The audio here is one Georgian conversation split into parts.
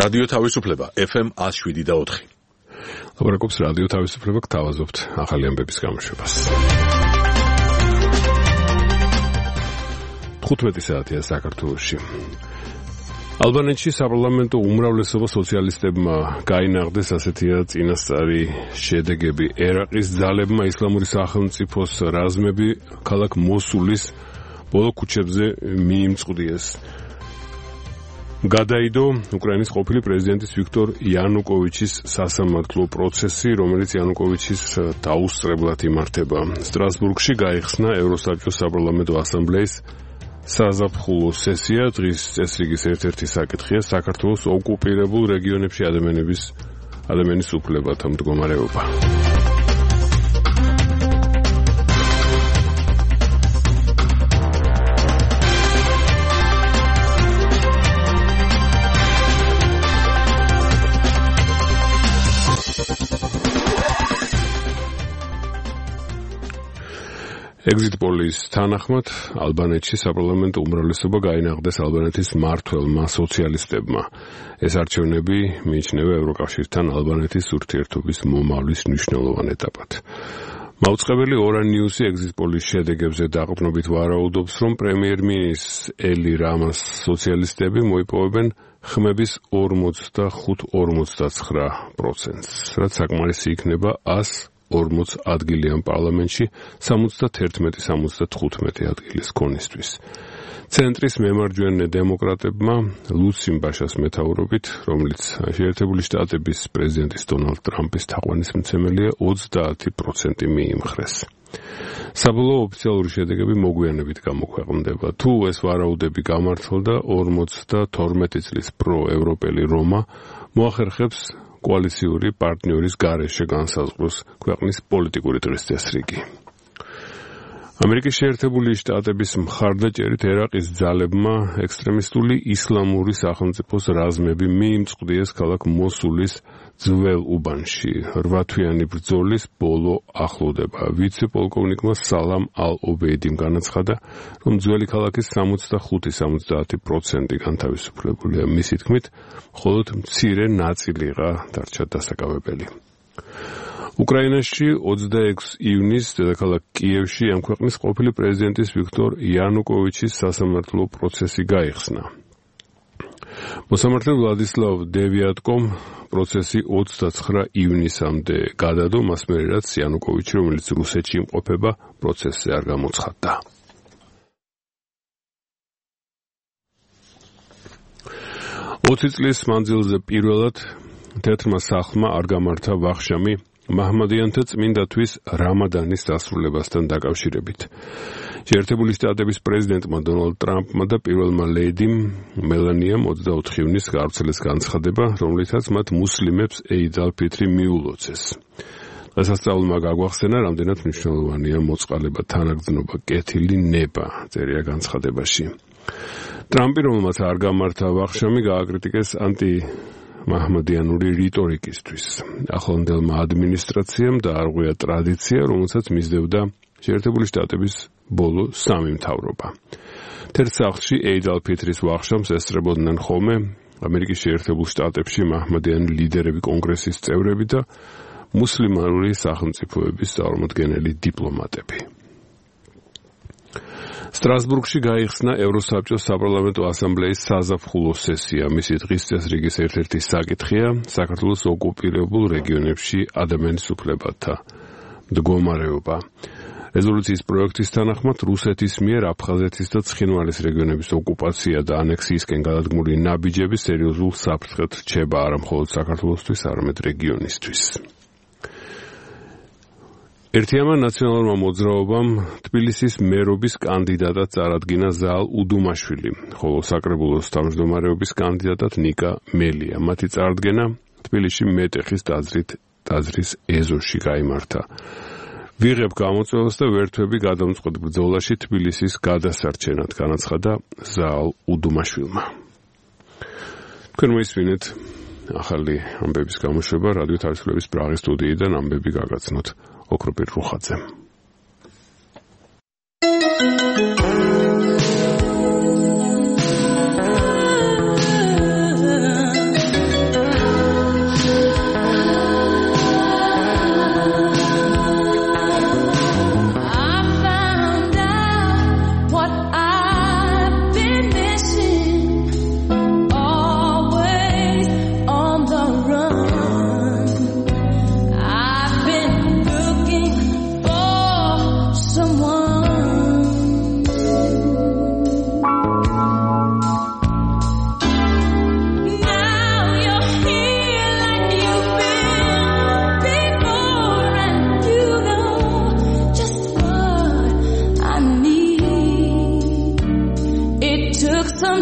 რადიო თავისუფლება FM 107.4. ლაპარაკობს რადიო თავისუფლება, გთავაზობთ ახალი ამბების გამოშვებას. 15 საათია საქართველოში. ალბანეთში საპარლამენტო უმრავლესობა სოციალისტებმა გაინაღდეს, ასეთია წინასწარი შედეგები. ერაყის ძალებმა ისლამური სახელმწიფოს რაზმები ქალაქ მოსულის ბოლო ქუჩებზე მიიმწყვდიეს. გადაიდო უკრაინის ყოფილი პრეზიდენტის ვიქტორ იანუკოვიჩის სასამართლო პროცესი, რომელიც იანუკოვიჩის დაუსწრებლად იმართება. სტრასბურგში გაიხსნა ევროსაბჭოს საპარლამენტო ასამბლეის საზაფხულო სესია. დღის წესრიგის ერთ-ერთი საკითხია საქართველოს ოკუპირებულ რეგიონებში ადამიანის უფლებათა მდგომარეობა. Exit polls თანახმად ალბანეთში საპარლამენტო უმრავლესობა გაინაღდეს ალბანეთის მმართველმა სოციალისტებმა. ეს არჩევნები მიიჩნევა ევროკავშირთან ალბანეთის ურთიერთობის მომავლის მნიშვნელოვან ეტაპად. მაუწყებელი Oran News-ი Exit polls შედეგებზე დაყრდნობით ვარაუდობს, რომ პრემიერ-მინისტრის ელი რამას სოციალისტები მოიპოვებენ ხმების 45-59%, რაც საკმარისი იქნება 140 ადგილიან პარლამენტში 71-75 ადგილის ქონისთვის. ცენტრის მემარჯვენე დემოკრატებმა ლუციმ ბაშას მეთაურობით, რომელიც შეერთებული შტატების პრეზიდენტის დონალდ ტრამპის თაყვანისმცემელია, 30% მიიმხრეს. საბოლოო ოფიციალური შედეგები მოგვიანებით გამოქვეყნდება. თუ ეს ვარაუდები გამართლდა, 52 წლის პროევროპელი რომა მოახერხებს კოალიციური პარტნიორის გარეშე განსაზღვროს ქვეყნის პოლიტიკური დღის წესრიგი. ამერიკის შეერთებული შტატების მხარდაჭერით ერაყის ძალებმა ექსტრემისტული ისლამური სახელმწიფოს რაზმები მიიმწყვდიეს ქალაქ მოსულის ძველ უბანში. 8-თვიანი ბრძოლის ბოლო ახლოვდება. ვიცე-პოლკოვნიკმა სალამ ალ-ობეიდიმ განაცხადა, რომ ძველი ქალაქის 65-70% განთავისუფლებულია. მისი თქმით, მხოლოდ მცირე ნაწილიღა დარჩა დასაკავებელი. უკრაინაში 26 ივნისს დედაქალაქ კიევში ამ ქვეყნის ყოფილი პრეზიდენტის ვიქტორ იანუკოვიჩის სასამართლო პროცესი გაიხსნა. მოსამართლე ვლადისლავ დევიატკომ პროცესი 29 ივნისამდე გადადო, მას მერე რაც იანუკოვიჩი, რომელიც რუსეთში იმყოფება, პროცესზე არ გამოცხადდა. ოცი წლის მანძილზე პირველად თეთრმა სახლმა არ გამართა ვახშამი მაჰმადიანთა წმინდათვის რამადანის დასრულებასთან დაკავშირებით. შეერთებული შტატების პრეზიდენტმა დონალდ ტრამპმა და პირველმა ლედიმ მელანიამ 24 ივნისს გაავრცელეს განცხადება, რომლითაც მათ მუსლიმებს ეიდ ალ-ფიტრი მიულოცეს. დღესასწაულმა გაგვახსენა, რამდენად მნიშვნელოვანია მოწყალება, თანაგრძნობა, კეთილი ნება, წერია განცხადებაში. ტრამპი, რომელმაც არ გამართა ვახშამი, გააკრიტიკეს მაჰმადიანური რიტორიკისთვის. ახლანდელმა ადმინისტრაციამ დაარღვია ტრადიცია, რომელსაც მისდევდა შეერთებული შტატების ბოლო 3 მთავრობა. თერთ სახლში ეიდ ალ-ფიტრის ვახშამს ესწრებოდნენ ხოლმე ამერიკის შეერთებულ შტატებში მაჰმადიანი ლიდერები, კონგრესის წევრები და მუსლიმანური სახელმწიფოების წარმომადგენელი დიპლომატები. სტრასბურგში გაიხსნა ევროსაბჭოს საპარლამენტო ასამბლეის საზაფხულო სესია. მისი დღის წესრიგის ერთ-ერთი საკითხია საქართველოს ოკუპირებულ რეგიონებში ადამიანის უფლებათა მდგომარეობა. რეზოლუციის პროექტის თანახმად რუსეთის მიერ აფხაზეთის და ცხინვალის რეგიონების ოკუპაცია და ანექსიისკენ გადადგმული ნაბიჯები სერიოზულ საფრთხედ რჩება არა მხოლოდ საქართველოსთვის, არამედ რეგიონისთვის. ერთიანმა ნაციონალურმა მოძრაობამ თბილისის მერობის კანდიდატად წარადგინა ზაალ უდუმაშვილი, ხოლო საკრებულოს თავმჯდომარეობის კანდიდატად ნიკა მელია. მათი წარდგენა თბილისში მეტეხის ტაძრის ეზოში გაიმართა. ვიღებ გამოწვევას და ვერთვები გადამწყვეტ ბრძოლაში თბილისის გადასარჩენად, განაცხადა ზაალ უდუმაშვილმა. თქვენ მოისმინეთ ახალი ამბების გამოშვება რადიო თავისუფლების პრაღის სტუდიიდან, ამბები გაგაცნოთ ოქროპირ რუხაძემ.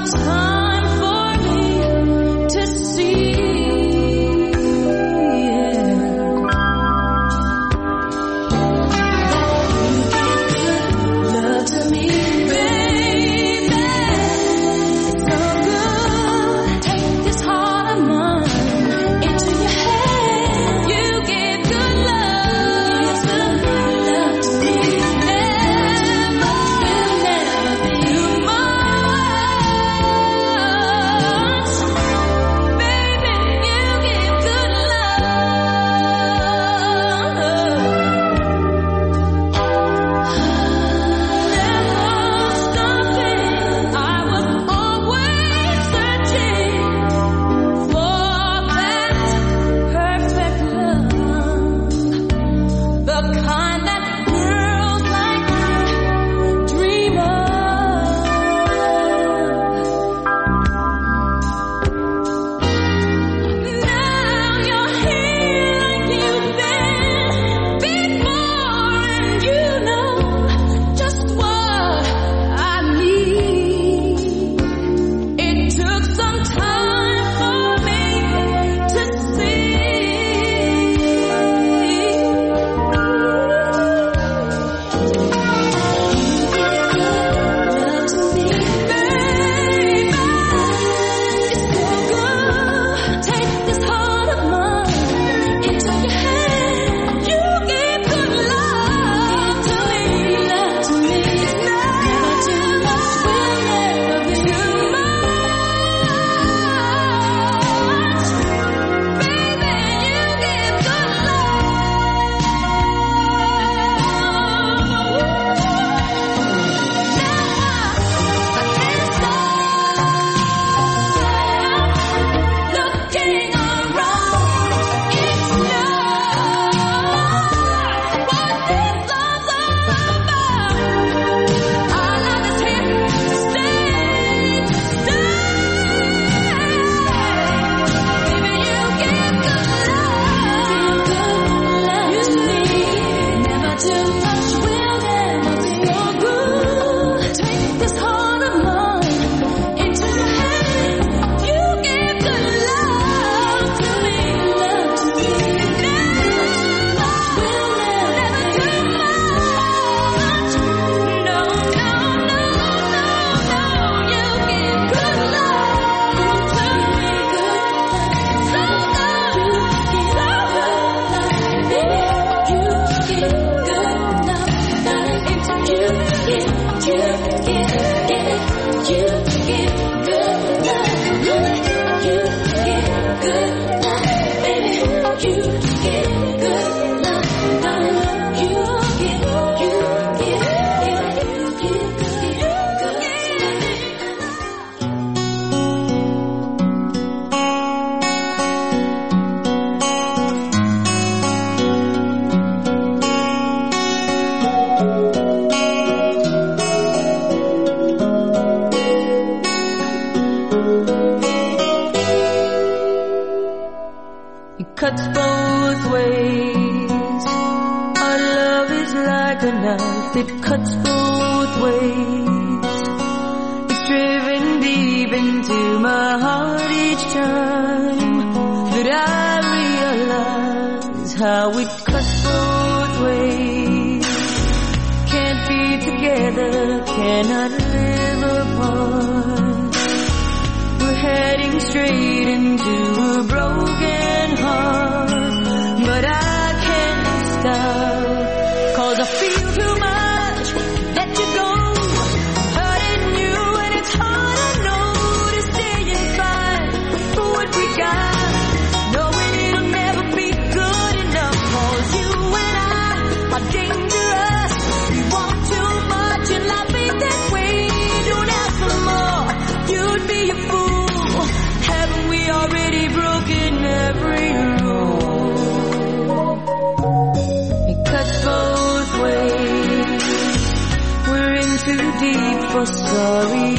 Sorry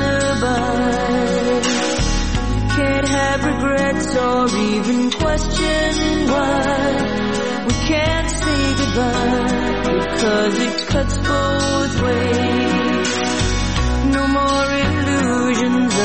alibi. Can't have regrets or even question why we can't say goodbye, because it cuts both ways. No more illusions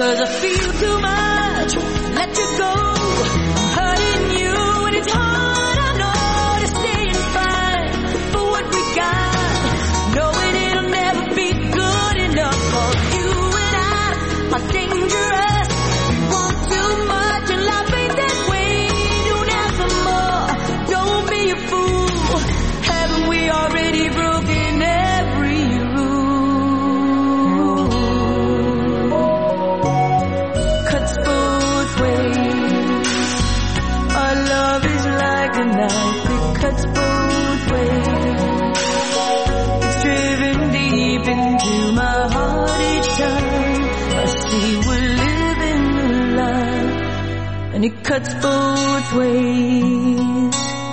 'cause I feel too much, let you go, hurting you when it's hard, I know, to stay and fight for what we got, knowing it'll never be good enough for you and I are dangerous, we want too much and life ain't that way, don't ask for more, don't be a fool, haven't we already broken every rule? Cuts both ways, our love is like a knife, it cuts both ways, it's driven deep into my heart each time I see we're living a life, and it cuts both ways,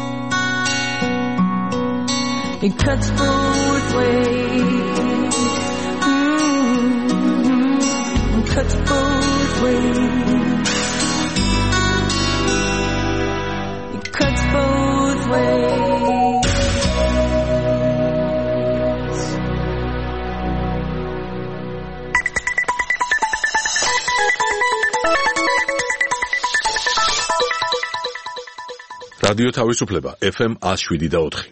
it cuts both ways, it cuts both ways, it cuts both ways. რადიო თავისუფლება FM 107.4.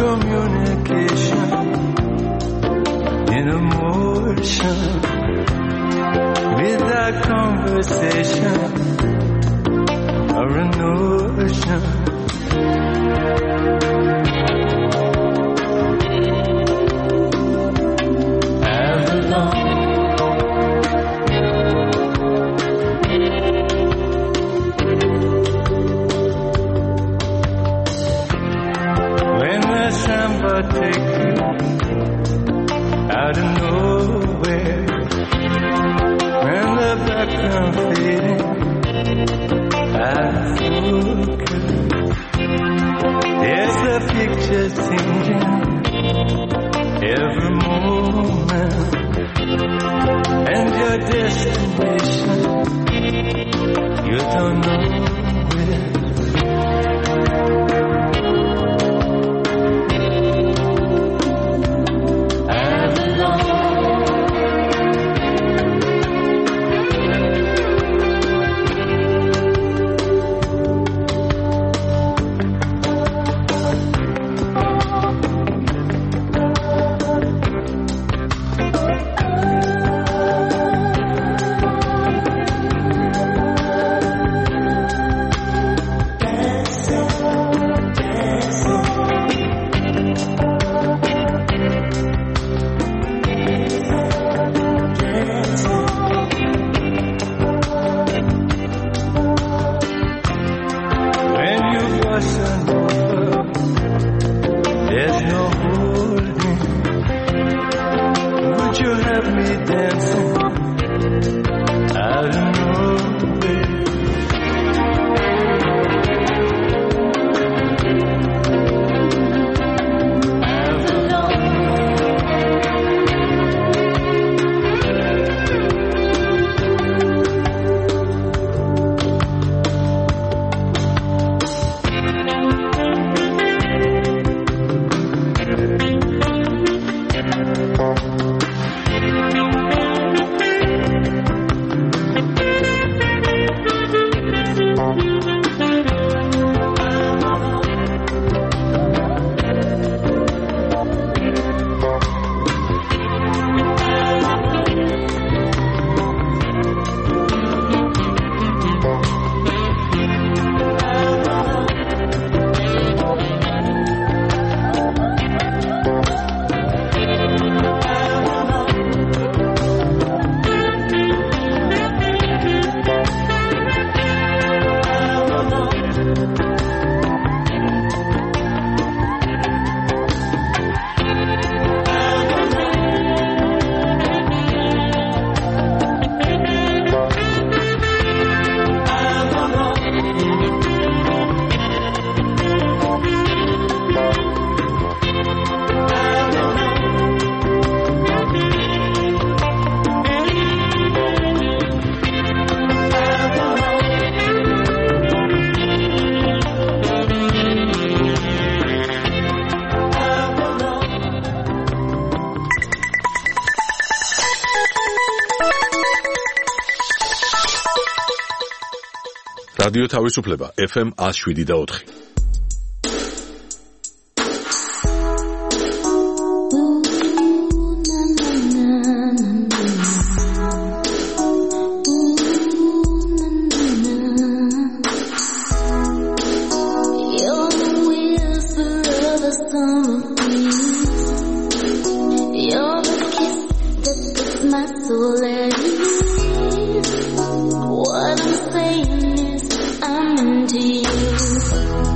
communication in emotion without conversation or a notion. Take you out of nowhere when the background fading, I focus. There's a picture changing every moment, and your destination you don't know where. რადიო თავისუფლება FM 107.4. What I'm saying is I'm into you.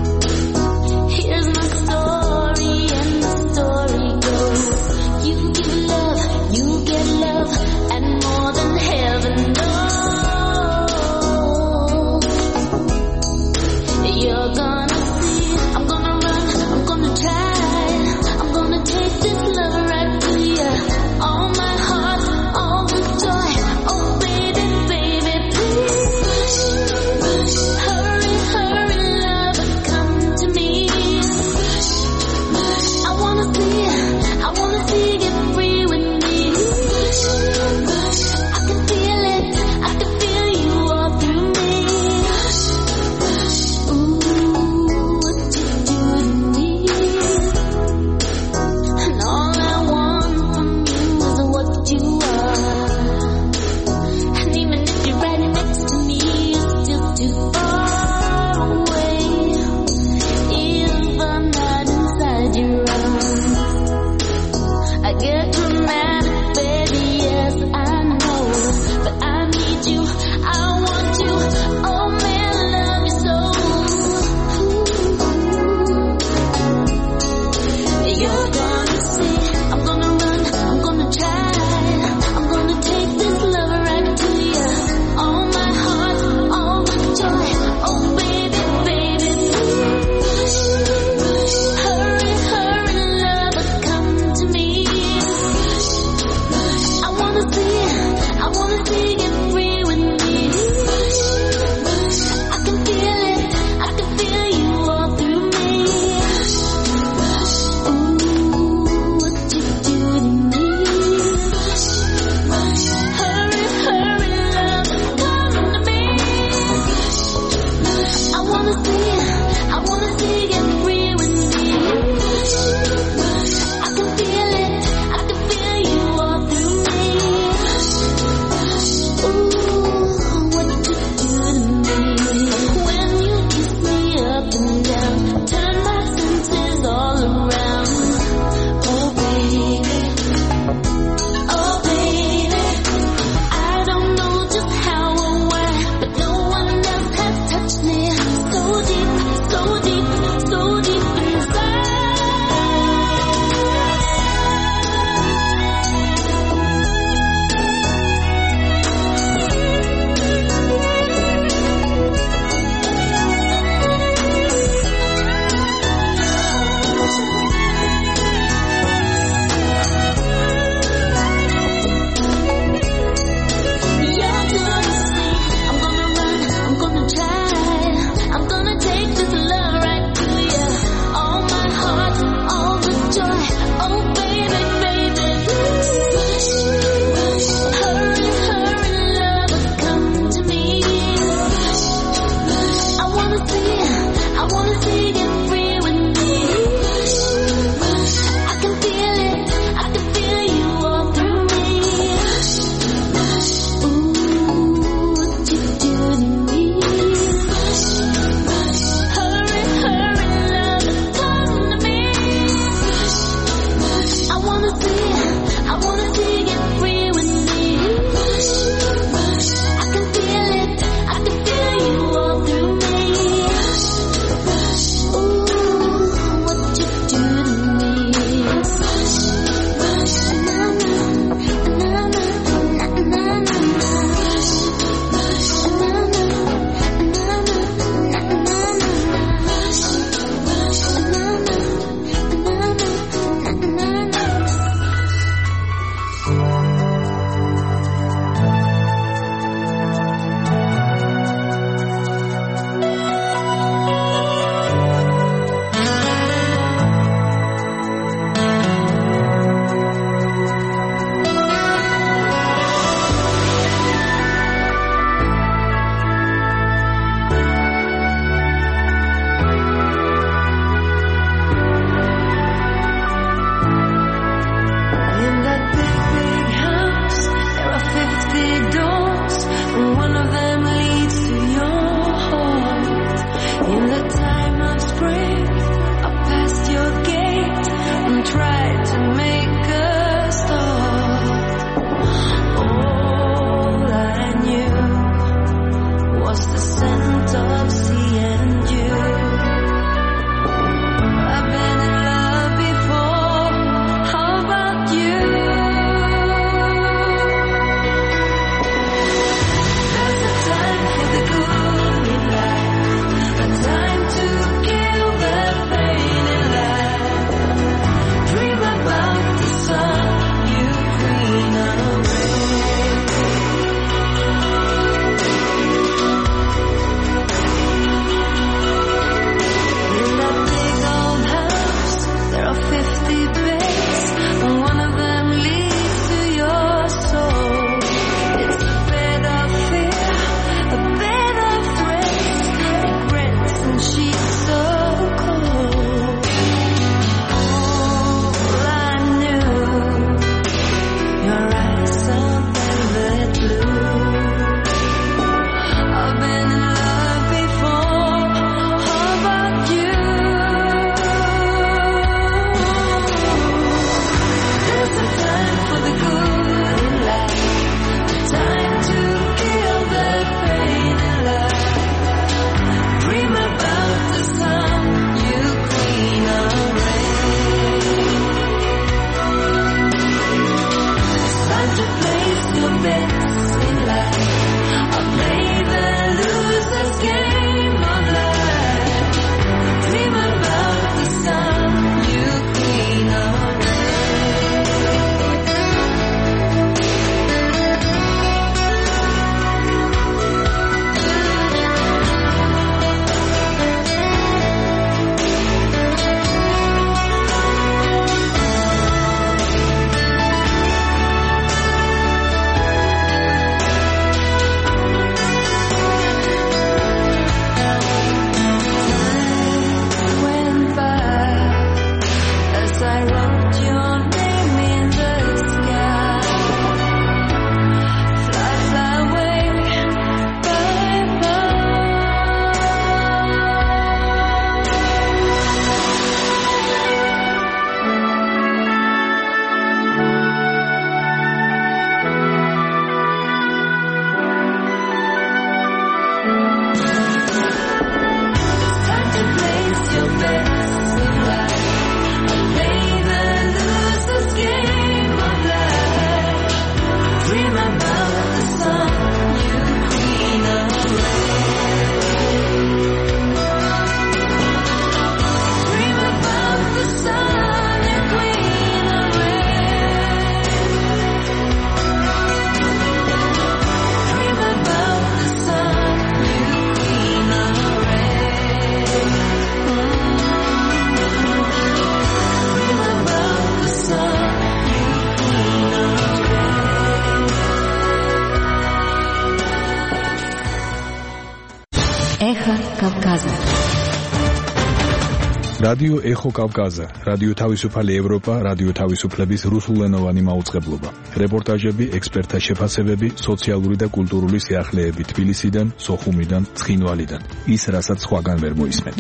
რადიო ეხო კავკაზა, რადიო თავისუფალი ევროპა, რადიო თავისუფლების რუსულენოვანი მაუწყებლობა. რეპორტაჟები, ექსპერტთა შეფასებები, სოციალური და კულტურული სიახლეები თბილისიდან, სოხუმიდან, ცხინვალიდან. ის, რასაც სხვაგან ვერ მოისმენთ.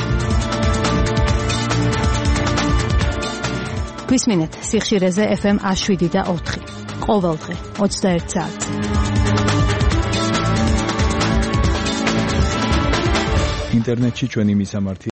გვისმინეთ სიხშირეზე FM 107.4. ყოველდღე 21 საათზე. ინტერნეტში ჩვენი მისამართი